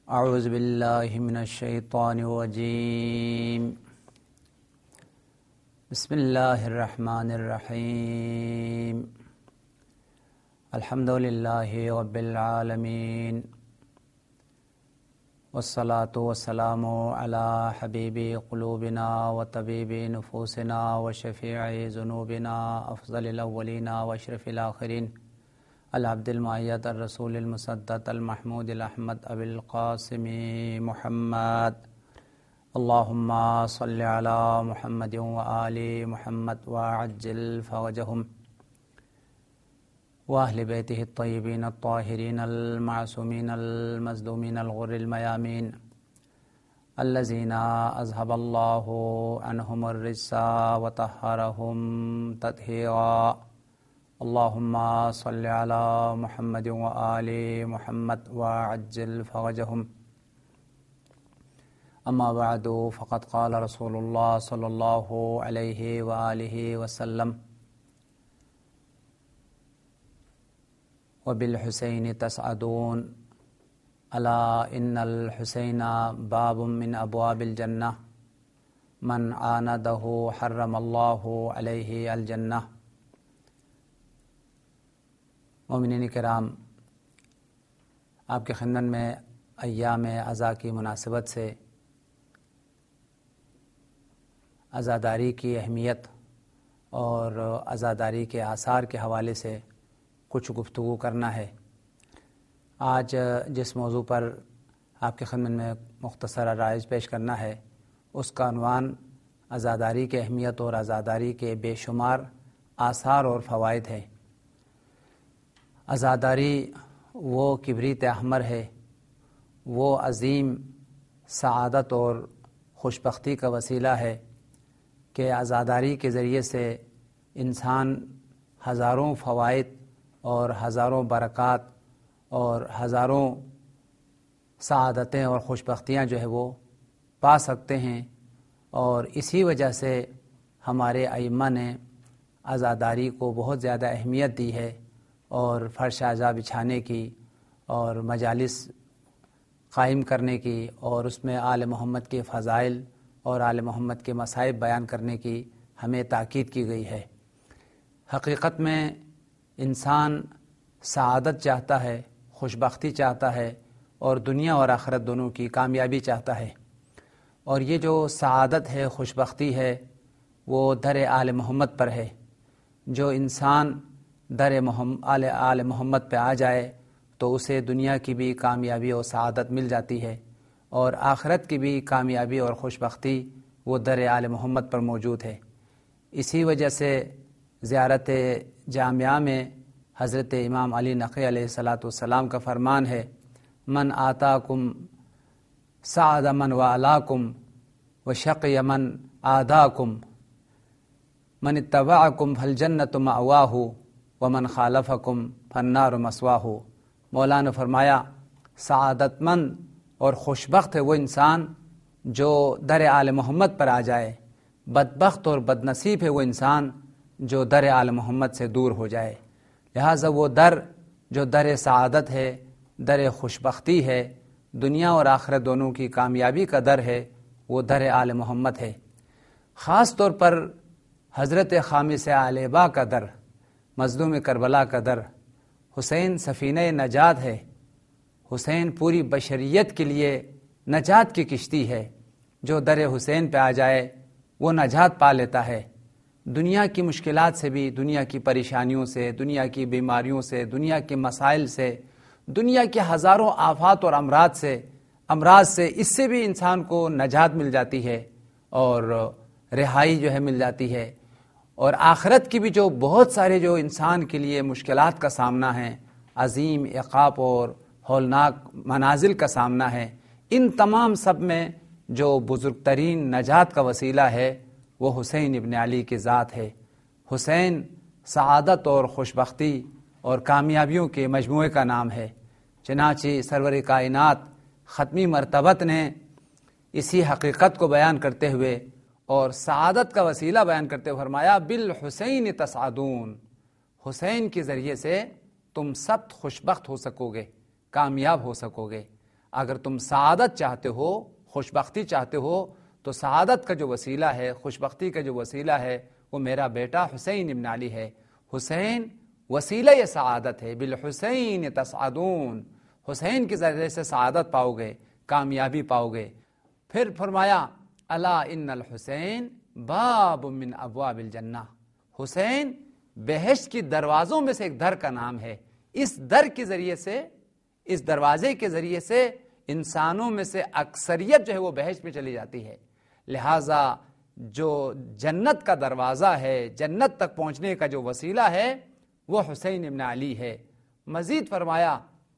اعوذ باللہ من الشیطان الرجیم بسم اللہ الرحمن الرحیم الحمد للہ رب العالمین والصلاة والسلام علی حبیب قلوبنا وطبیب نفوسنا وشفیع ذنوبنا افضل الاولین واشرف الاخرین العبد المعید الرسول المصدق المحمود الاحمد ابی القاسم محمد اللہم صل علی محمد وآل محمد وعجل فرجهم وأهل بيته الطيبين الطاهرين المعصومين المظلومين الغر الميامين الذين أذهب الله عنهم الرجس وطهرهم تطهيرا اللهم صل على محمد وآل محمد وعجل فرجهم أما بعد فقد قال رسول الله صلى الله عليه وآله وسلم وبالحسين تسعدون ألا إن الحسين باب من أبواب الجنة من عانده حرم الله عليه الجنة۔ مومنین کرام، آپ کے خندن میں ایام عزا کی مناسبت سے عزاداری کی اہمیت اور عزاداری کے آثار کے حوالے سے کچھ گفتگو کرنا ہے۔ آج جس موضوع پر آپ کے خدمت میں مختصر رائج پیش کرنا ہے اس کا عنوان عزاداری کی اہمیت اور عزاداری کے بے شمار آثار اور فوائد ہے۔ عزاداری وہ کبریت احمر ہے، وہ عظیم سعادت اور خوشبختی کا وسیلہ ہے کہ عزاداری کے ذریعے سے انسان ہزاروں فوائد اور ہزاروں برکات اور ہزاروں سعادتیں اور خوشبختیاں جو ہے وہ پا سکتے ہیں، اور اسی وجہ سے ہمارے ائمہ نے عزاداری کو بہت زیادہ اہمیت دی ہے، اور فرش عزا بچھانے کی اور مجالس قائم کرنے کی اور اس میں آل محمد کے فضائل اور آل محمد کے مصائب بیان کرنے کی ہمیں تاکید کی گئی ہے۔ حقیقت میں انسان سعادت چاہتا ہے، خوشبختی چاہتا ہے، اور دنیا اور آخرت دونوں کی کامیابی چاہتا ہے، اور یہ جو سعادت ہے، خوشبختی ہے، وہ در آل محمد پر ہے۔ جو انسان در آل محمد پہ آ جائے تو اسے دنیا کی بھی کامیابی اور سعادت مل جاتی ہے، اور آخرت کی بھی کامیابی اور خوشبختی وہ در آل محمد پر موجود ہے۔ اسی وجہ سے زیارت جامعہ میں حضرت امام علی نقی علیہ السلام کا فرمان ہے، من آتاکم سعد من والاکم وشقی من آداکم من اتبعکم فالجنت مأواہ ومن خالفکم فالنار مسواہ۔ مولا نے فرمایا سعادت مند اور خوشبخت ہے وہ انسان جو در آل محمد پر آ جائے، بدبخت اور بدنصیب ہے وہ انسان جو در آل محمد سے دور ہو جائے۔ لہٰذا وہ در جو در سعادت ہے، در خوشبختی ہے، دنیا اور آخرت دونوں کی کامیابی کا در ہے، وہ در آل محمد ہے۔ خاص طور پر حضرت خامس علیبا کا در، مظلوم کربلا کا در، حسین سفینہ نجات ہے۔ حسین پوری بشریت کے لیے نجات کی کشتی ہے، جو در حسین پہ آ جائے وہ نجات پا لیتا ہے، دنیا کی مشکلات سے بھی، دنیا کی پریشانیوں سے، دنیا کی بیماریوں سے، دنیا کے مسائل سے، دنیا کے ہزاروں آفات اور امراض سے اس سے بھی انسان کو نجات مل جاتی ہے اور رہائی جو ہے مل جاتی ہے۔ اور آخرت کی بھی جو بہت سارے جو انسان کے لیے مشکلات کا سامنا ہے، عظیم عقاب اور ہولناک منازل کا سامنا ہے، ان تمام سب میں جو بزرگ ترین نجات کا وسیلہ ہے وہ حسین ابن علی کی ذات ہے۔ حسین سعادت اور خوشبختی اور کامیابیوں کے مجموعے کا نام ہے۔ چنانچہ سرور کائنات ختمی مرتبت نے اسی حقیقت کو بیان کرتے ہوئے اور سعادت کا وسیلہ بیان کرتے ہوئے فرمایا بالحسین تسعدون، حسین کے ذریعے سے تم سب خوشبخت ہو سکو گے، کامیاب ہو سکو گے۔ اگر تم سعادت چاہتے ہو، خوشبختی چاہتے ہو، تو سعادت کا جو وسیلہ ہے، خوشبختی کا جو وسیلہ ہے، وہ میرا بیٹا حسین ابن علی ہے۔ حسین وسیلہ یہ سعادت ہے، بالحسین تسعدون، حسین کے ذریعے سے سعادت پاؤ گے، کامیابی پاؤ گے۔ پھر فرمایا الا ان الحسین باب من ابواب الجنہ، حسین بہشت کی دروازوں میں سے ایک در کا نام ہے۔ اس در کے ذریعے سے، اس دروازے کے ذریعے سے انسانوں میں سے اکثریت جو ہے وہ بہشت میں چلی جاتی ہے۔ لہذا جو جنت کا دروازہ ہے، جنت تک پہنچنے کا جو وسیلہ ہے، وہ حسین ابن علی ہے۔ مزید فرمایا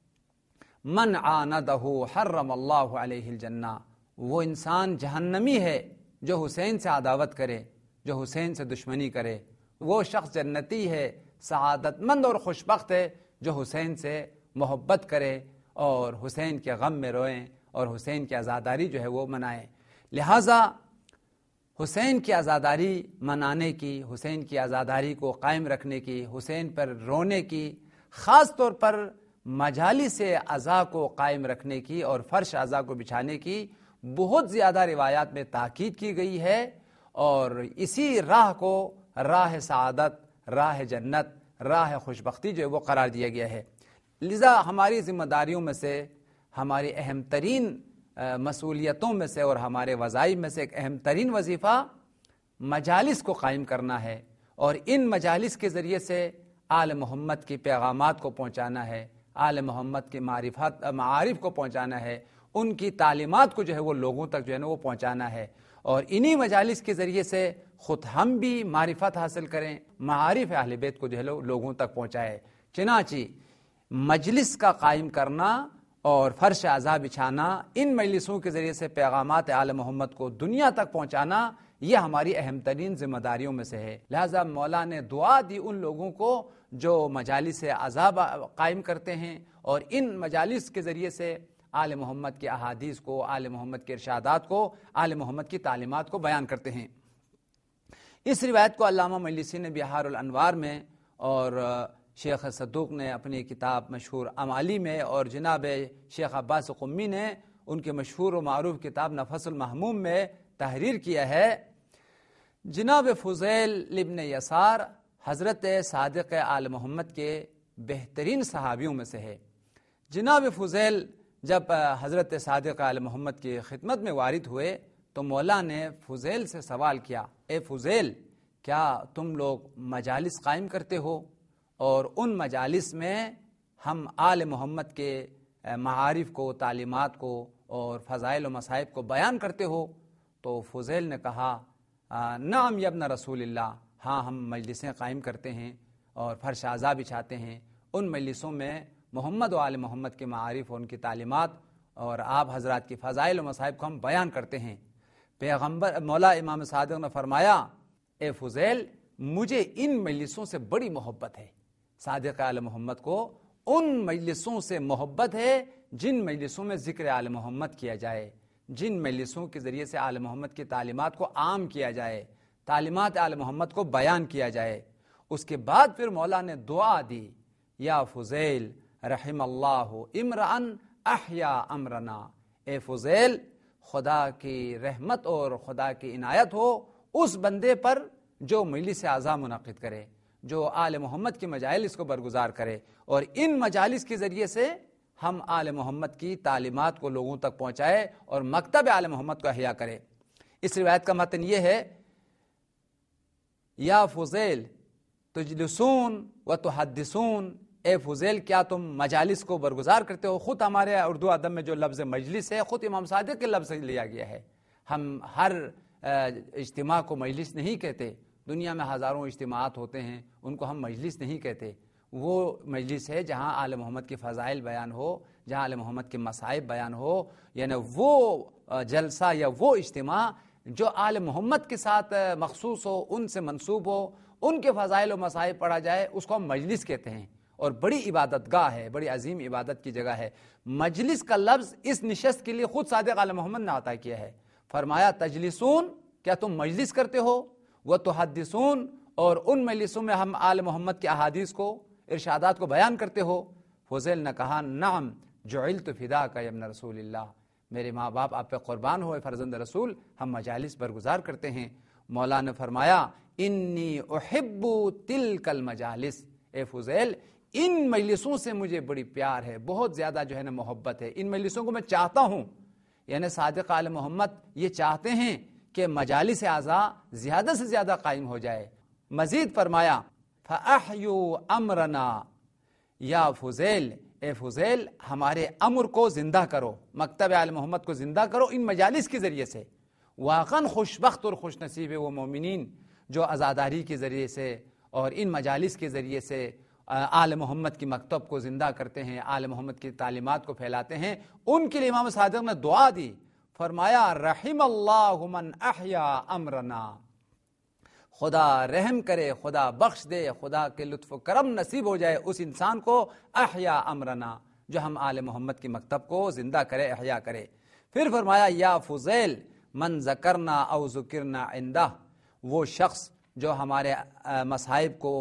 من عاندہ حرم اللہ علیہ الجنہ، وہ انسان جہنمی ہے جو حسین سے عداوت کرے، جو حسین سے دشمنی کرے۔ وہ شخص جنتی ہے، سعادت مند اور خوشبخت ہے جو حسین سے محبت کرے اور حسین کے غم میں روئیں اور حسین کی عزاداری جو ہے وہ منائیں۔ لہٰذا حسین کی عزاداری منانے کی، حسین کی عزاداری کو قائم رکھنے کی، حسین پر رونے کی، خاص طور پر مجالس عزا کو قائم رکھنے کی اور فرش عزا کو بچھانے کی بہت زیادہ روایات میں تاکید کی گئی ہے، اور اسی راہ کو راہ سعادت، راہ جنت، راہ خوشبختی جو ہے وہ قرار دیا گیا ہے۔ لذا ہماری ذمہ داریوں میں سے، ہماری اہم ترین مسئولیتوں میں سے اور ہمارے وظائف میں سے ایک اہم ترین وظیفہ مجالس کو قائم کرنا ہے، اور ان مجالس کے ذریعے سے آل محمد کی پیغامات کو پہنچانا ہے، آل محمد کے معارف کو پہنچانا ہے، ان کی تعلیمات کو جو ہے وہ لوگوں تک جو ہے نا وہ پہنچانا ہے، اور انہی مجالس کے ذریعے سے خود ہم بھی معرفت حاصل کریں، معارف اہل بیت کو جو ہے لوگوں تک پہنچائے۔ چنانچہ مجلس کا قائم کرنا اور فرش عزا بچھانا، ان مجلسوں کے ذریعے سے پیغامات آل محمد کو دنیا تک پہنچانا، یہ ہماری اہم ترین ذمہ داریوں میں سے ہے۔ لہذا مولا نے دعا دی ان لوگوں کو جو مجالس عزا قائم کرتے ہیں اور ان مجالس کے ذریعے سے آل محمد کے احادیث کو، آل محمد کے ارشادات کو، آل محمد کی تعلیمات کو بیان کرتے ہیں۔ اس روایت کو علامہ مجلسی نے بہار الانوار میں، اور شیخ صدوق نے اپنی کتاب مشہور امالی میں، اور جناب شیخ عباس قمی نے ان کے مشہور و معروف کتاب نفس المحموم میں تحریر کیا ہے۔ جناب فضیل ابن یسار حضرت صادق آل محمد کے بہترین صحابیوں میں سے ہے۔ جناب فضیل جب حضرت صادق آل محمد کی خدمت میں وارد ہوئے تو مولا نے فضیل سے سوال کیا، اے فضیل، کیا تم لوگ مجالس قائم کرتے ہو اور ان مجالس میں ہم آل محمد کے معارف کو، تعلیمات کو اور فضائل و مصائب کو بیان کرتے ہو؟ تو فضیل نے کہا نعم یا ابن رسول اللہ، ہاں ہم مجلسیں قائم کرتے ہیں اور فرش عزا بچھاتے ہیں، ان مجلسوں میں محمد و آل محمد کے معارف اور ان کی تعلیمات اور آپ حضرات کی فضائل و مصائب کو ہم بیان کرتے ہیں۔ پیغمبر مولا امام صادق نے فرمایا، اے فضیل، مجھے ان مجلسوں سے بڑی محبت ہے۔ صادق آل محمد کو ان مجلسوں سے محبت ہے جن مجلسوں میں ذکر آل محمد کیا جائے، جن مجلسوں کے ذریعے سے آل محمد کی تعلیمات کو عام کیا جائے، تعلیمات آل محمد کو بیان کیا جائے۔ اس کے بعد پھر مولا نے دعا دی، یا فضیل رحم اللہ امرأن احیا امرنا، اے فضیل، خدا کی رحمت اور خدا کی عنایت ہو اس بندے پر جو مجلس اعظم منعقد کرے، جو آل محمد کی مجالس کو برگزار کرے، اور ان مجالس کے ذریعے سے ہم آل محمد کی تعلیمات کو لوگوں تک پہنچائے اور مکتب آل محمد کو احیا کرے۔ اس روایت کا متن یہ ہے، یا فضیل تجلسون و تحدثون، اے فضیل، کیا تم مجالس کو برگزار کرتے ہو؟ خود ہمارے اردو ادب میں جو لفظ مجلس ہے خود امام صادق کے لفظ سے لیا گیا ہے۔ ہم ہر اجتماع کو مجلس نہیں کہتے، دنیا میں ہزاروں اجتماعات ہوتے ہیں، ان کو ہم مجلس نہیں کہتے۔ وہ مجلس ہے جہاں آل محمد کی فضائل بیان ہو، جہاں آل محمد کے مصائب بیان ہو، یعنی وہ جلسہ یا وہ اجتماع جو آل محمد کے ساتھ مخصوص ہو، ان سے منسوب ہو، ان کے فضائل و مصائب پڑھا جائے، اس کو ہم مجلس کہتے ہیں، اور بڑی عبادت گاہ ہے، بڑی عظیم عبادت کی جگہ ہے۔ مجلس کا لفظ اس نشست کے لیے خود صادق آل محمد نے عطا کیا ہے۔ فرمایا تجلسون، کیا تم مجلس کرتے ہو؟ وہ تحدثون، اور ان مجلسوں میں ہم آل محمد کے احادیث کو، ارشادات کو بیان کرتے ہو؟ فضیل نے کہا نعم جعلت فداک یا ابن رسول اللہ، میرے ماں باپ آپ پہ قربان ہوئے فرزند رسول، ہم مجالس برگزار کرتے ہیں۔ مولا نے فرمایا انی احب تلک المجالس، اے فضیل ان مجلسوں سے مجھے بڑی پیار ہے، بہت زیادہ جو ہے نا محبت ہے، ان مجلسوں کو میں چاہتا ہوں۔ یعنی صادق آل محمد یہ چاہتے ہیں کہ مجالس اعضاء زیادہ سے زیادہ قائم ہو جائے۔ مزید فرمایا فَأَحْيُوا أَمْرَنَا، یا فضیل اے فضیل ہمارے امر کو زندہ کرو، مکتب آل محمد کو زندہ کرو ان مجالس کے ذریعے سے۔ واقعاً خوش بخت اور خوش نصیب ہے وہ مومنین جو عزاداری کے ذریعے سے اور ان مجالس کے ذریعے سے آل محمد کی مکتب کو زندہ کرتے ہیں، آل محمد کی تعلیمات کو پھیلاتے ہیں۔ ان کے لیے امام صادق نے دعا دی، فرمایا رحم اللہ من احیا امرنا، خدا رحم کرے، خدا بخش دے، خدا کے لطف و کرم نصیب ہو جائے اس انسان کو احیا امرنا جو ہم آل محمد کی مکتب کو زندہ کرے، احیا کرے۔ پھر فرمایا یا فضیل من ذکرنا او ذکرنا عندہ، وہ شخص جو ہمارے مصائب کو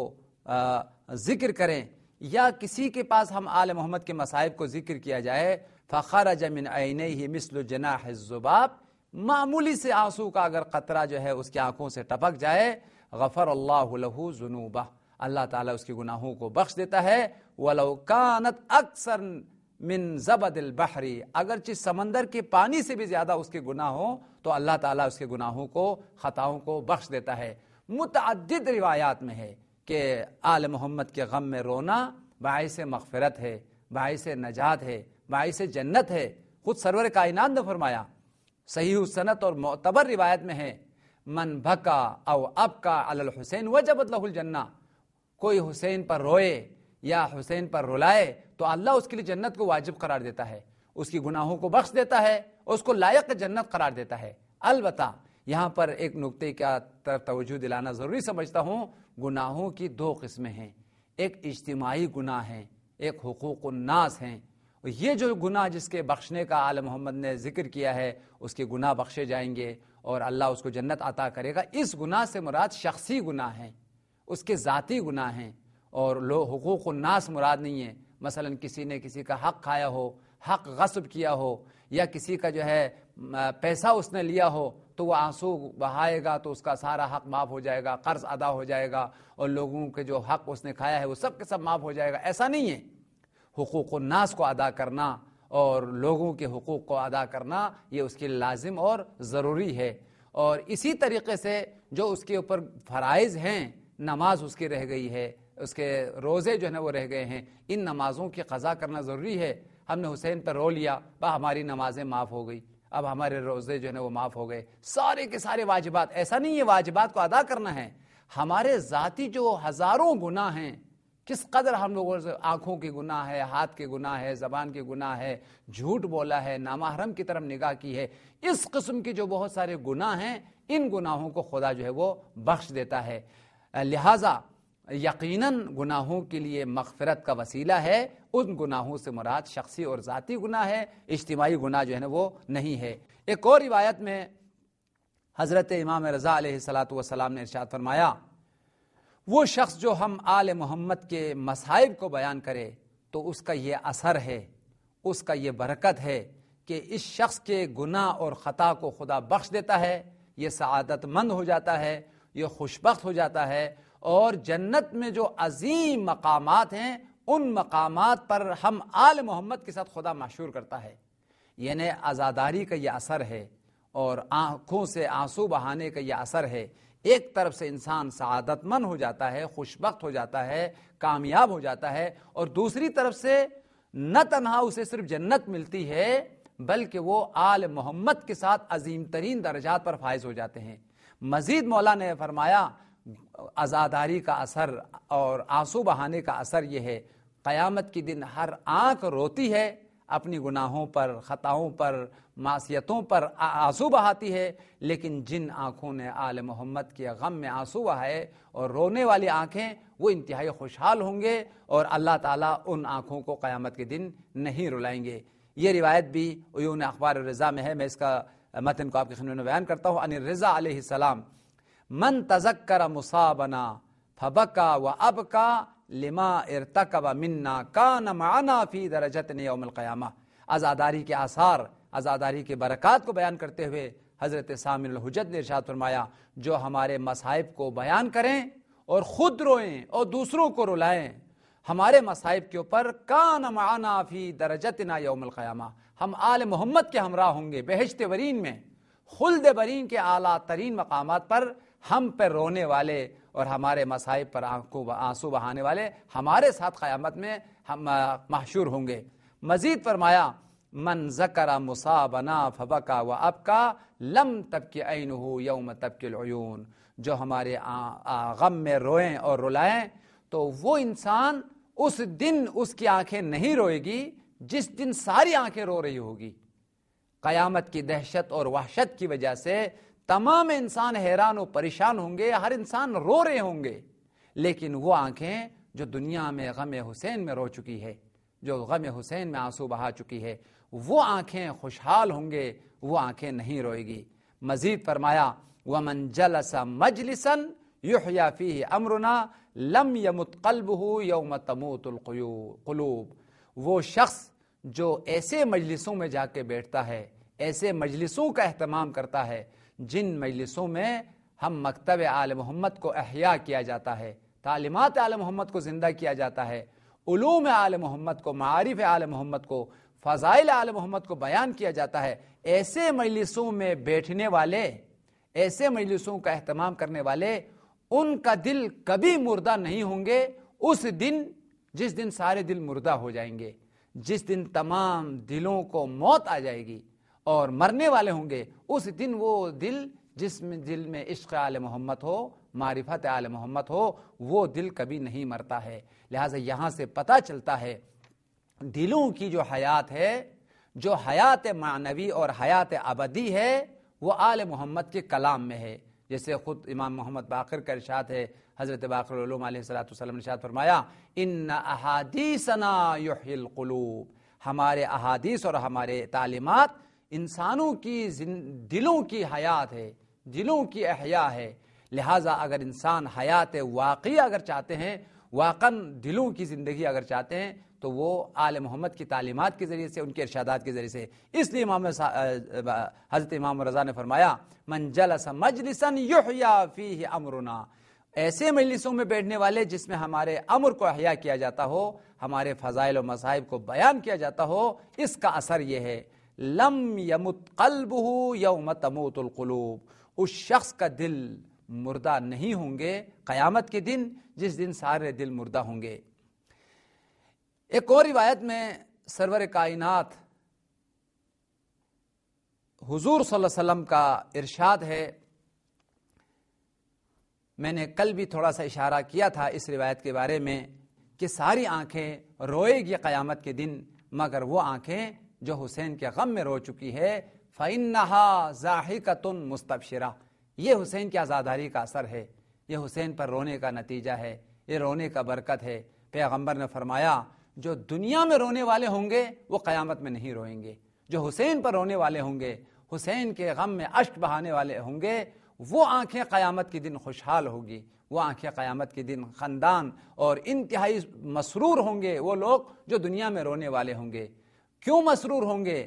ذکر کریں یا کسی کے پاس ہم آل محمد کے مصائب کو ذکر کیا جائے، فخرج من عینیہ مثل جناح الذباب، معمولی سے آنسو کا اگر قطرہ جو ہے اس کی آنکھوں سے ٹپک جائے، غفر اللہ لہ ذنوبہ، اللہ تعالیٰ اس کے گناہوں کو بخش دیتا ہے۔ وَلَوْ كَانَتْ أَكْثَرْ مِنْ زَبَدِ الْبَحْرِ، اگرچہ سمندر کے پانی سے بھی زیادہ اس کے گناہ ہوں تو اللہ تعالیٰ اس کے گناہوں کو، خطاؤں کو بخش دیتا ہے۔ متعدد روایات میں ہے کہ آل محمد کے غم میں رونا باعث مغفرت ہے، باعث نجات ہے، باعث جنت ہے۔ خود سرور کائنات نے فرمایا، صحیح السند اور معتبر روایت میں ہے، من بھکا او ابکا علی الحسین وجبت لہ الجنہ، کوئی حسین پر روئے یا حسین پر رلائے تو اللہ اس کے لیے جنت کو واجب قرار دیتا ہے، اس کی گناہوں کو بخش دیتا ہے، اس کو لائق جنت قرار دیتا ہے۔ البتہ یہاں پر ایک نقطے کا توجہ دلانا ضروری سمجھتا ہوں، گناہوں کی دو قسمیں ہیں، ایک اجتماعی گناہ ہیں، ایک حقوق الناس ہیں۔ یہ جو گناہ جس کے بخشنے کا آل محمد نے ذکر کیا ہے، اس کے گناہ بخشے جائیں گے اور اللہ اس کو جنت عطا کرے گا، اس گناہ سے مراد شخصی گناہ ہیں، اس کے ذاتی گناہ ہیں، اور حقوق الناس مراد نہیں ہے۔ مثلا کسی نے کسی کا حق کھایا ہو، حق غصب کیا ہو، یا کسی کا جو ہے پیسہ اس نے لیا ہو تو وہ آنسو بہائے گا تو اس کا سارا حق معاف ہو جائے گا، قرض ادا ہو جائے گا، اور لوگوں کے جو حق اس نے کھایا ہے وہ سب کے سب معاف ہو جائے گا، ایسا نہیں ہے۔ حقوق الناس کو ادا کرنا اور لوگوں کے حقوق کو ادا کرنا یہ اس کے لازم اور ضروری ہے۔ اور اسی طریقے سے جو اس کے اوپر فرائض ہیں، نماز اس کی رہ گئی ہے، اس کے روزے جو ہے نا وہ رہ گئے ہیں، ان نمازوں کی قضا کرنا ضروری ہے۔ ہم نے حسین پر رو لیا، ہماری نمازیں معاف ہو گئی، اب ہمارے روزے جو ہے نا وہ معاف ہو گئے، سارے کے سارے واجبات، ایسا نہیں ہے، واجبات کو ادا کرنا ہے۔ ہمارے ذاتی جو ہزاروں گناہ ہیں، کس قدر ہم لوگوں سے آنکھوں کے گناہ ہے، ہاتھ کے گناہ ہے، زبان کے گناہ ہے، جھوٹ بولا ہے، نامحرم کی طرف نگاہ کی ہے، اس قسم کے جو بہت سارے گناہ ہیں، ان گناہوں کو خدا جو ہے وہ بخش دیتا ہے۔ لہٰذا یقیناً گناہوں کے لیے مغفرت کا وسیلہ ہے، ان گناہوں سے مراد شخصی اور ذاتی گناہ ہے، اجتماعی گناہ جو ہے نا وہ نہیں ہے۔ ایک اور روایت میں حضرت امام رضا علیہ الصلاۃ والسلام نے ارشاد فرمایا، وہ شخص جو ہم آل محمد کے مصائب کو بیان کرے تو اس کا یہ اثر ہے، اس کا یہ برکت ہے کہ اس شخص کے گناہ اور خطا کو خدا بخش دیتا ہے، یہ سعادت مند ہو جاتا ہے، یہ خوشبخت ہو جاتا ہے، اور جنت میں جو عظیم مقامات ہیں ان مقامات پر ہم آل محمد کے ساتھ خدا محشور کرتا ہے۔ یعنی عزاداری کا یہ اثر ہے اور آنکھوں سے آنسو بہانے کا یہ اثر ہے۔ ایک طرف سے انسان سعادت مند ہو جاتا ہے، خوشبخت ہو جاتا ہے، کامیاب ہو جاتا ہے، اور دوسری طرف سے نہ تنہا اسے صرف جنت ملتی ہے بلکہ وہ آل محمد کے ساتھ عظیم ترین درجات پر فائز ہو جاتے ہیں۔ مزید مولا نے فرمایا عزاداری کا اثر اور آنسو بہانے کا اثر یہ ہے، قیامت کے دن ہر آنکھ روتی ہے، اپنی گناہوں پر، خطاؤں پر، معصیتوں پر آنسو بہاتی ہے، لیکن جن آنکھوں نے آل محمد کے غم میں آنسو بہائے اور رونے والی آنکھیں، وہ انتہائی خوشحال ہوں گے اور اللہ تعالیٰ ان آنکھوں کو قیامت کے دن نہیں رلائیں گے۔ یہ روایت بھی عیون اخبار الرضا میں ہے، میں اس کا متن کو آپ کے خدمت میں بیان کرتا ہوں۔ ان الرضا علیہ السلام، من تذکر مصابنا فبکا و ابکا لما ارتکب منا کان معنا فی درجتنا یوم القیامہ. عزاداری کے آثار، عزاداری کے برکات کو بیان کرتے ہوئے حضرت سامع الحجت نے ارشاد فرمایا جو ہمارے مصائب کو بیان کریں اور خود روئیں اور دوسروں کو رلائیں ہمارے مصائب کے اوپر، کان معنا فی درجتنا یوم القیامہ، ہم آل محمد کے ہمراہ ہوں گے بہشت برین میں، خلد برین کے اعلیٰ ترین مقامات پر ہم پر رونے والے اور ہمارے مصائب پر آنسو بہانے والے ہمارے ساتھ قیامت میں ہم محشور ہوں گے. مزید فرمایا من ذکر مصابنا فبکا وابکا لم تبکی عینہ یوم تبکی العیون، جو ہمارے غم میں روئیں اور رلائیں تو وہ انسان اس دن اس کی آنکھیں نہیں روئے گی جس دن ساری آنکھیں رو رہی ہوگی. قیامت کی دہشت اور وحشت کی وجہ سے تمام انسان حیران و پریشان ہوں گے، ہر انسان رو رہے ہوں گے، لیکن وہ آنکھیں جو دنیا میں غم حسین میں رو چکی ہے، جو غم حسین میں آنسو بہا چکی ہے، وہ آنکھیں خوشحال ہوں گے، وہ آنکھیں نہیں روئے گی. مزید فرمایا ومن جلس مجلسا یحیی فیہ امرنا لم یمت قلبہ یوم تموت القلوب. وہ شخص جو ایسے مجلسوں میں جا کے بیٹھتا ہے، ایسے مجلسوں کا اہتمام کرتا ہے جن مجلسوں میں ہم مکتب آل محمد کو احیاء کیا جاتا ہے، تعلیمات آل محمد کو زندہ کیا جاتا ہے، علوم آل محمد کو، معارف آل محمد کو، فضائل آل محمد کو بیان کیا جاتا ہے، ایسے مجلسوں میں بیٹھنے والے، ایسے مجلسوں کا اہتمام کرنے والے، ان کا دل کبھی مردہ نہیں ہوں گے اس دن جس دن سارے دل مردہ ہو جائیں گے، جس دن تمام دلوں کو موت آ جائے گی اور مرنے والے ہوں گے. اس دن وہ دل جس میں دل میں عشق آل محمد ہو، معرفت آل محمد ہو، وہ دل کبھی نہیں مرتا ہے. لہٰذا یہاں سے پتہ چلتا ہے دلوں کی جو حیات ہے، جو حیات معنوی اور حیات ابدی ہے، وہ آل محمد کے کلام میں ہے. جیسے خود امام محمد باقر کا ارشاد ہے، حضرت باقر العلوم علیہ السلام نے ارشاد فرمایا ان احادیثنا یحیی القلوب، ہمارے احادیث اور ہمارے تعلیمات انسانوں کی دلوں کی حیات ہے، دلوں کی احیاء ہے. لہٰذا اگر انسان حیات واقعی اگر چاہتے ہیں، واقعاً دلوں کی زندگی اگر چاہتے ہیں، تو وہ آل محمد کی تعلیمات کے ذریعے سے، ان کے ارشادات کے ذریعے سے. اس لیے حضرت امام رضا نے فرمایا من جلس مجلسا یحیی فیہ امرنا، ایسے مجلسوں میں بیٹھنے والے جس میں ہمارے امر کو احیاء کیا جاتا ہو، ہمارے فضائل و مصائب کو بیان کیا جاتا ہو، اس کا اثر یہ ہے لم یمت قلبہ یوم تموت القلوب، اس شخص کا دل مردہ نہیں ہوں گے قیامت کے دن جس دن سارے دل مردہ ہوں گے. ایک اور روایت میں سرور کائنات حضور صلی اللہ علیہ وسلم کا ارشاد ہے، میں نے کل بھی تھوڑا سا اشارہ کیا تھا اس روایت کے بارے میں کہ ساری آنکھیں روئے گی قیامت کے دن مگر وہ آنکھیں جو حسین کے غم میں رو چکی ہے. فَإِنَّهَا ضَاحِكَةٌ مُسْتَبْشِرَةٌ، یہ حسین کی عزاداری کا اثر ہے، یہ حسین پر رونے کا نتیجہ ہے، یہ رونے کا برکت ہے. پیغمبر نے فرمایا جو دنیا میں رونے والے ہوں گے وہ قیامت میں نہیں روئیں گے، جو حسین پر رونے والے ہوں گے، حسین کے غم میں اشک بہانے والے ہوں گے، وہ آنکھیں قیامت کے دن خوشحال ہوگی، وہ آنکھیں قیامت کے دن خندان اور انتہائی مسرور ہوں گے. وہ لوگ جو دنیا میں رونے والے ہوں گے کیوں مسرور ہوں گے؟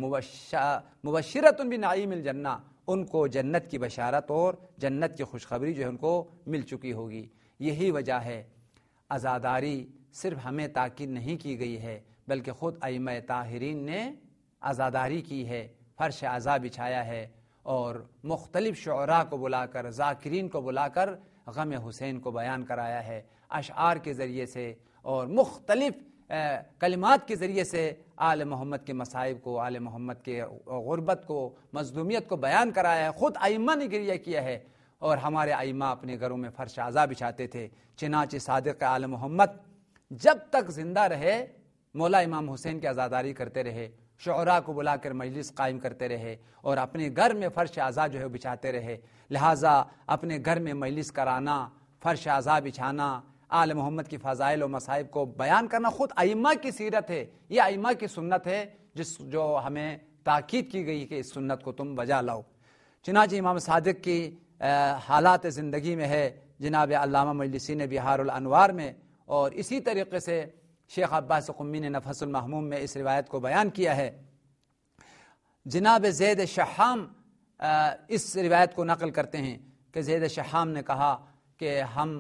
مبشرۃ بنعیم الجنہ، ان کو جنت کی بشارت اور جنت کی خوشخبری جو ہے ان کو مل چکی ہوگی. یہی وجہ ہے عزاداری صرف ہمیں تاکید نہیں کی گئی ہے بلکہ خود ائمہ طاہرین نے عزاداری کی ہے، فرش عزا بچھایا ہے اور مختلف شعراء کو بلا کر، ذاکرین کو بلا کر غم حسین کو بیان کرایا ہے، اشعار کے ذریعے سے اور مختلف کلمات کے ذریعے سے آل محمد کے مصائب کو، آل محمد کے غربت کو، مظلومیت کو بیان کرایا ہے. خود ائمہ نے گریہ کیا ہے اور ہمارے ائمہ اپنے گھروں میں فرش عزا بچھاتے تھے. چنانچہ صادق آل محمد جب تک زندہ رہے مولا امام حسین کی عزاداری کرتے رہے، شعراء کو بلا کر مجلس قائم کرتے رہے اور اپنے گھر میں فرش عزا جو ہے بچھاتے رہے. لہٰذا اپنے گھر میں مجلس کرانا، فرش عزا بچھانا، آل محمد کی فضائل و مصائب کو بیان کرنا خود ائمہ کی سیرت ہے، یہ ائمہ کی سنت ہے جو ہمیں تاکید کی گئی کہ اس سنت کو تم بجا لاؤ. چنانچہ امام صادق کی حالات زندگی میں ہے، جناب علامہ مجلسی نے بہار الانوار میں اور اسی طریقے سے شیخ عباس قمی نے نفس المحموم میں اس روایت کو بیان کیا ہے۔ جناب زید شحام اس روایت کو نقل کرتے ہیں کہ زید شحام نے کہا کہ ہم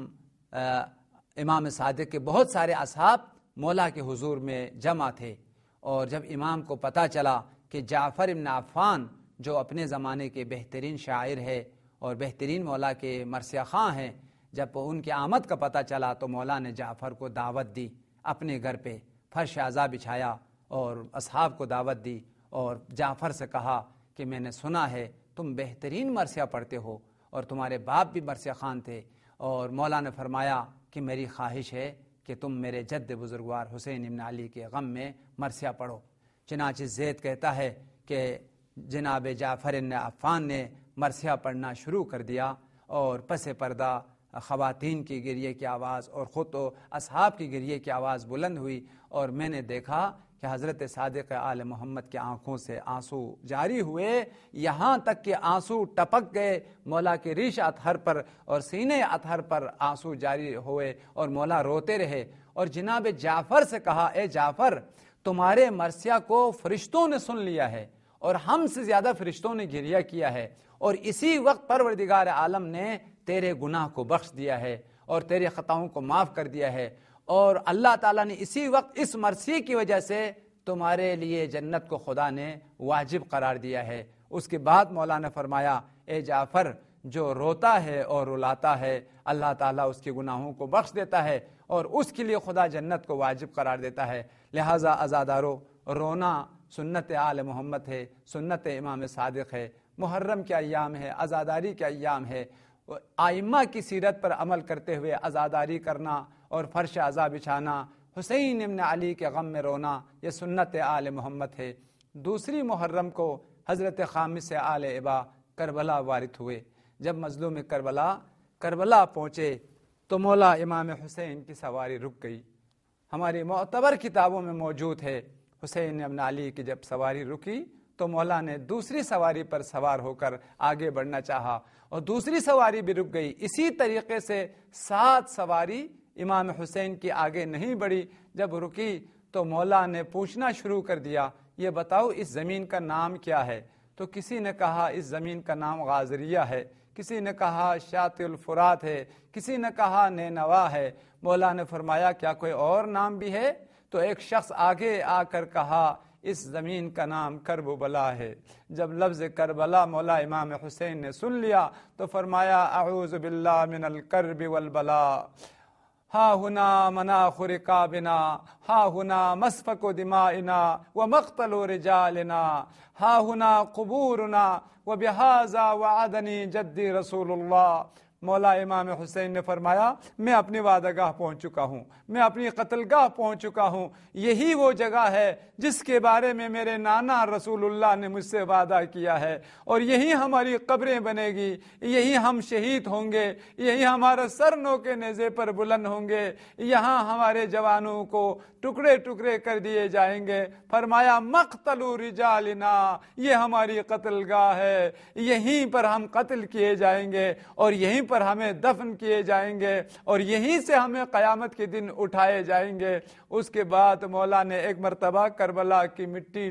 امام صادق کے بہت سارے اصحاب مولا کے حضور میں جمع تھے، اور جب امام کو پتہ چلا کہ جعفر بن عفان جو اپنے زمانے کے بہترین شاعر ہے اور بہترین مولا کے مرثیہ خواں ہیں، جب ان کی آمد کا پتہ چلا تو مولا نے جعفر کو دعوت دی، اپنے گھر پہ فرش عزا بچھایا اور اصحاب کو دعوت دی، اور جعفر سے کہا کہ میں نے سنا ہے تم بہترین مرثیہ پڑھتے ہو اور تمہارے باپ بھی مرثیہ خواں تھے، اور مولا نے فرمایا کہ میری خواہش ہے کہ تم میرے جد بزرگوار حسین ابن علی کے غم میں مرثیہ پڑھو۔ چنانچہ زید کہتا ہے کہ جناب جعفر بن عفان نے مرثیہ پڑھنا شروع کر دیا، اور پس پردہ خواتین کی گریے کی آواز اور خود و اصحاب کی گریے کی آواز بلند ہوئی، اور میں نے دیکھا کہ حضرت صادق آل محمد کی آنکھوں سے آنسو جاری ہوئے، یہاں تک کہ آنسو ٹپک گئے مولا کے ریش اطہر پر اور سینے اطہر پر آنسو جاری ہوئے، اور مولا روتے رہے۔ اور جناب جعفر سے کہا، اے جعفر تمہارے مرثیہ کو فرشتوں نے سن لیا ہے اور ہم سے زیادہ فرشتوں نے گریہ کیا ہے، اور اسی وقت پروردگار عالم نے تیرے گناہ کو بخش دیا ہے اور تیرے خطاؤں کو معاف کر دیا ہے، اور اللہ تعالیٰ نے اسی وقت اس مرثیے کی وجہ سے تمہارے لیے جنت کو خدا نے واجب قرار دیا ہے۔ اس کے بعد مولا نے فرمایا، اے جعفر جو روتا ہے اور رلاتا ہے اللہ تعالیٰ اس کے گناہوں کو بخش دیتا ہے اور اس کے لیے خدا جنت کو واجب قرار دیتا ہے۔ لہٰذا عزادارو، رونا سنت آل محمد ہے، سنت امام صادق ہے، محرم کے ایام ہے، عزاداری کے ایام ہے۔ آئمہ کی سیرت پر عمل کرتے ہوئے عزاداری کرنا اور فرش عزا بچھانا، حسین ابن علی کے غم میں رونا، یہ سنت آل محمد ہے۔ دوسری محرم کو حضرت خامس آل ابا کربلا وارد ہوئے۔ جب مظلوم کربلا پہنچے تو مولا امام حسین کی سواری رک گئی۔ ہماری معتبر کتابوں میں موجود ہے، حسین ابن علی کی جب سواری رکی تو مولا نے دوسری سواری پر سوار ہو کر آگے بڑھنا چاہا اور دوسری سواری بھی رک گئی۔ اسی طریقے سے 7 سواری امام حسین کی آگے نہیں بڑھی۔ جب رکی تو مولا نے پوچھنا شروع کر دیا، یہ بتاؤ اس زمین کا نام کیا ہے؟ تو کسی نے کہا اس زمین کا نام غازریہ ہے، کسی نے کہا شاطئ الفرات ہے، کسی نے کہا نینوا ہے۔ مولا نے فرمایا کیا کوئی اور نام بھی ہے؟ تو ایک شخص آگے آ کر کہا اس زمین کا نام کربلا ہے۔ جب لفظ کربلا مولا امام حسین نے سن لیا تو فرمایا اعوذ باللہ من الکرب والبلاء، ہا ہنا مناخ رکابنا، ہا ہنا مسفک دمائنا ومقتل رجالنا، ہا ہنا قبورنا وبہذا وعدنی جدی رسول اللہ۔ مولا امام حسین نے فرمایا میں اپنی وعدہ گاہ پہنچ چکا ہوں، میں اپنی قتل گاہ پہنچ چکا ہوں، یہی وہ جگہ ہے جس کے بارے میں میرے نانا رسول اللہ نے مجھ سے وعدہ کیا ہے، اور یہی ہماری قبریں بنے گی، یہی ہم شہید ہوں گے، یہی ہمارا سر نو کے نیزے پر بلند ہوں گے، یہاں ہمارے جوانوں کو ٹکڑے ٹکڑے کر دیے جائیں گے۔ فرمایا مقتل رجالنا، یہ ہماری قتل گاہ ہے، یہیں پر ہم قتل کیے جائیں گے اور یہیں پر ہمیں دفن کیے جائیں گے اور یہیں سے ہمیں قیامت کے دن اٹھائے جائیں گے۔ اس کے بعد مولا نے ایک مرتبہ کربلا کی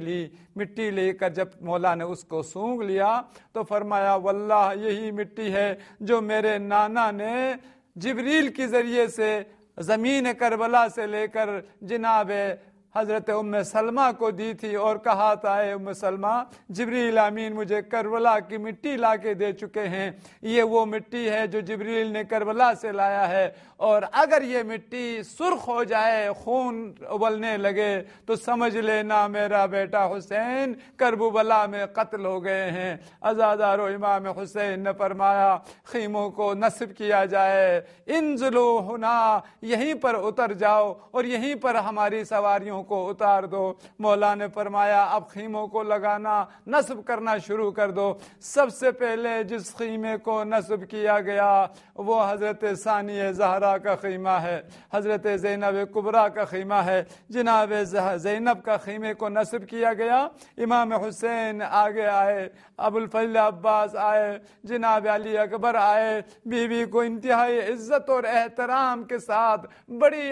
مٹی لے کر جب مولا نے اس کو سونگ لیا تو فرمایا واللہ یہی مٹی ہے جو میرے نانا نے جبریل کے ذریعے سے زمین کربلا سے لے کر جناب حضرت ام سلمہ کو دی تھی اور کہا تھا اے ام سلمہ جبریل امین مجھے کربلا کی مٹی لا کے دے چکے ہیں، یہ وہ مٹی ہے جو جبریل نے کربلا سے لایا ہے، اور اگر یہ مٹی سرخ ہو جائے، خون ابلنے لگے تو سمجھ لینا میرا بیٹا حسین کربلا میں قتل ہو گئے ہیں۔ عزادارو، امام حسین نے فرمایا خیموں کو نصب کیا جائے، انزلو ہنا، یہیں پر اتر جاؤ اور یہیں پر ہماری سواریوں کو اتار دو۔ مولا نے فرمایا اب خیموں کو لگانا، نصب کرنا شروع کر دو۔ سب سے پہلے جس خیمے کو نصب کیا گیا وہ حضرت ثانیہ زہرا کا خیمہ ہے، حضرت زینب کبریٰ کا خیمہ ہے۔ جناب زینب کا خیمے کو نصب کیا گیا، امام حسین آگے آئے، ابو الفضل عباس آئے، جناب علی اکبر آئے، بیوی کو انتہائی عزت اور احترام کے ساتھ، بڑی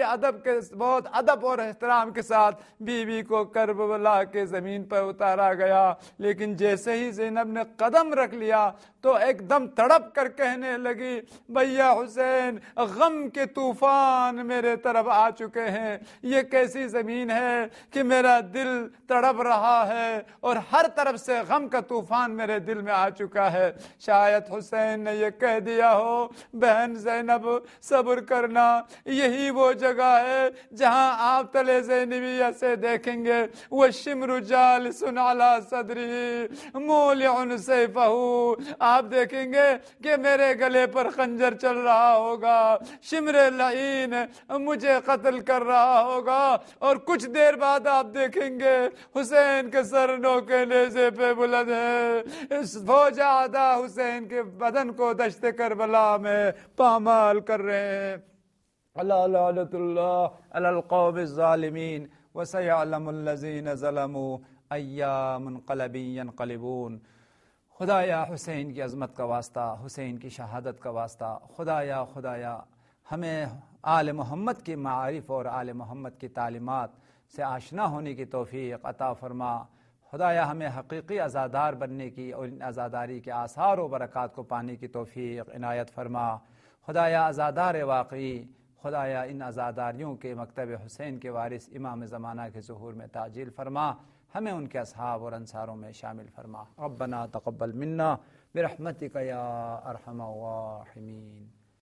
بہت ادب اور احترام کے ساتھ بیوی کو کربلا کے زمین پر اتارا گیا۔ لیکن جیسے ہی زینب نے قدم رکھ لیا تو ایک دم تڑپ کر کہنے لگی بھیا حسین، غم کے طوفان میرے طرف آ چکے ہیں، یہ کیسی زمین ہے کہ میرا دل تڑپ رہا ہے اور ہر طرف سے غم کا طوفان میرے دل میں آ چکا ہے۔ شاید حسین نے یہ کہہ دیا ہو بہن زینب صبر کرنا، یہی وہ جگہ ہے جہاں آپ تلے زینبیہ سے دیکھیں گے وہ شمر جالس علی صدری مولع سیفہ، آپ دیکھیں گے کہ میرے گلے پر خنجر چل رہا ہوگا، شمر لعین مجھے قتل کر رہا ہوگا، اور کچھ دیر بعد آپ دیکھیں گے حسین کے سر نوکے نیزے پہ بلند ہے، اس فوج آدھا حسین کے بدن کو دشت کربلا میں پامال کر رہے ہیں۔ اللہ لعنت اللہ علی القوم الظالمین وسیعلم الذین ظلموا ای منقلب ینقلبون۔ خدایا حسین کی عظمت کا واسطہ، حسین کی شہادت کا واسطہ، خدایا ہمیں آل محمد کی معارف اور آل محمد کی تعلیمات سے آشنا ہونے کی توفیق عطا فرما۔ خدایا ہمیں حقیقی عزادار بننے کی اور ان عزاداری کے آثار و برکات کو پانے کی توفیق عنایت فرما۔ خدایا عزادار واقعی، خدایا ان عزاداریوں کے مکتب حسین کے وارث امام زمانہ کے ظہور میں تعجیل فرما، ہمیں ان کے اصحاب اور انصاروں میں شامل فرما۔ ربنا تقبل منا برحمتک یا ارحم الراحمین۔